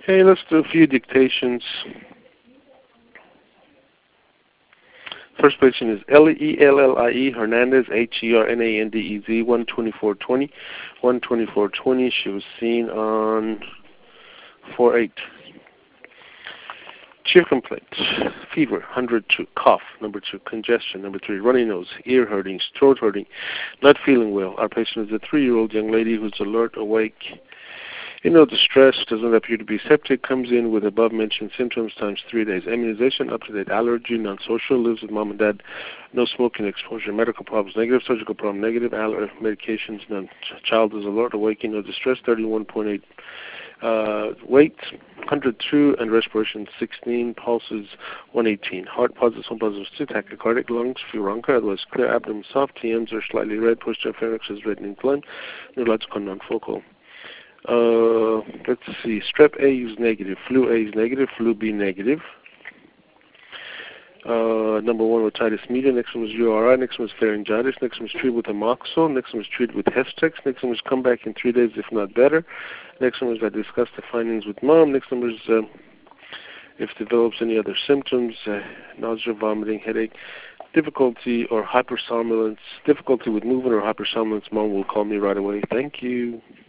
Okay, let's do a few dictations. First patient is Ellie Hernandez, Hernandez, 12420. 12420. She was seen on 4/8. Chief complaints: fever, 102, cough, number 2, congestion, number 3, runny nose, ear hurting, throat hurting, not feeling well. Our patient is a 3-year-old young lady who's alert, awake, in no distress, does not appear to be septic, comes in with above-mentioned symptoms times 3 days. Immunization, up-to-date, allergy, non-social, lives with mom and dad, no smoking exposure, medical problems, negative, surgical problem, negative, medications, none. Child is alert, awake, in no distress, 31.8. Weight 102 and respiration 16, pulses 118. Heart positive, some positive 2, tachycardic, lungs furonka, otherwise clear, abdomen soft, TMs are slightly red, posterior pharynx is red and inflamed, neurological non-focal. Let's see, strep A is negative, flu A is negative, flu B negative. Number 1 otitis media, next one was URI, next one was pharyngitis, next one was treated with amoxicillin, next one was treated with Hestex, next one was come back in 3 days if not better, next one was I discussed the findings with mom, next one was if develops any other symptoms, nausea, vomiting, headache, difficulty or hypersomnolence, difficulty with movement or hypersomnolence, mom will call me right away. Thank you.